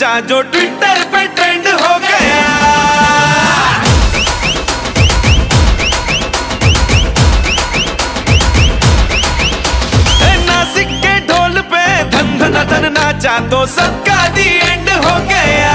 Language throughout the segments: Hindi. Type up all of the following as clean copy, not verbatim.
नाचा जो ट्विटर पे ट्रेंड हो गया। नासिक के ढोल पे धन धन धन नाचा तो सबका दी एंड हो गया।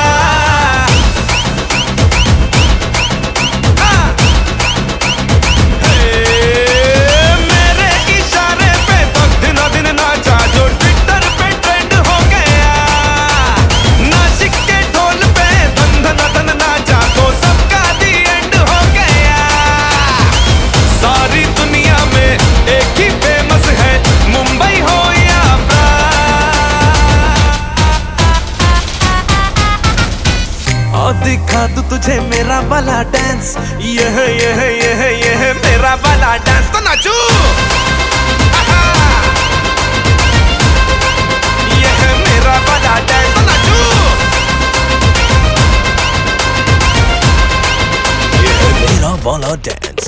दिखा दूं तुझे मेरा वाला डांस, ये मेरा वाला डांस तो नाचू। ये है मेरा वाला डांस तो नाचू। ये है मेरा वाला डांस।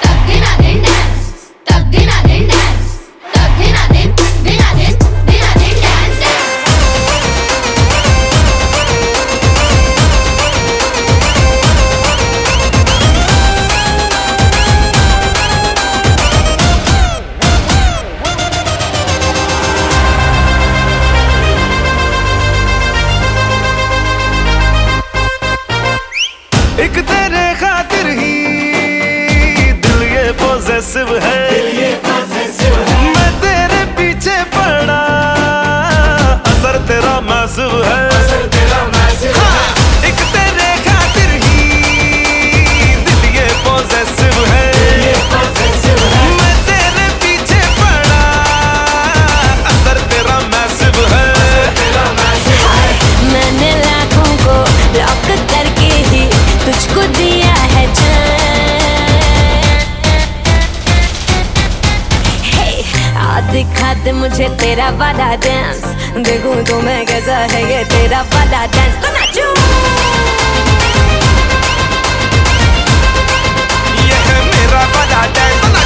एक तेरे खातिर ही दिल ये पॉसेसिव है, मैं तेरे पीछे पड़ा असर तेरा मैसिव है। हाँ, एक तेरे खातिर ही दिल ये पॉसेसिव है, मैं तेरे पीछे पड़ा असर तेरा मैसिव है। मैंने लाखों को ब्लॉक करके ही तुझको दिया है जान। आ दिखा दे मुझे तेरा वाला डांस, देखूं तो मैं कैसा है ये तेरा वाला डांस तो नाचूं। ये है मेरा वाला डांस।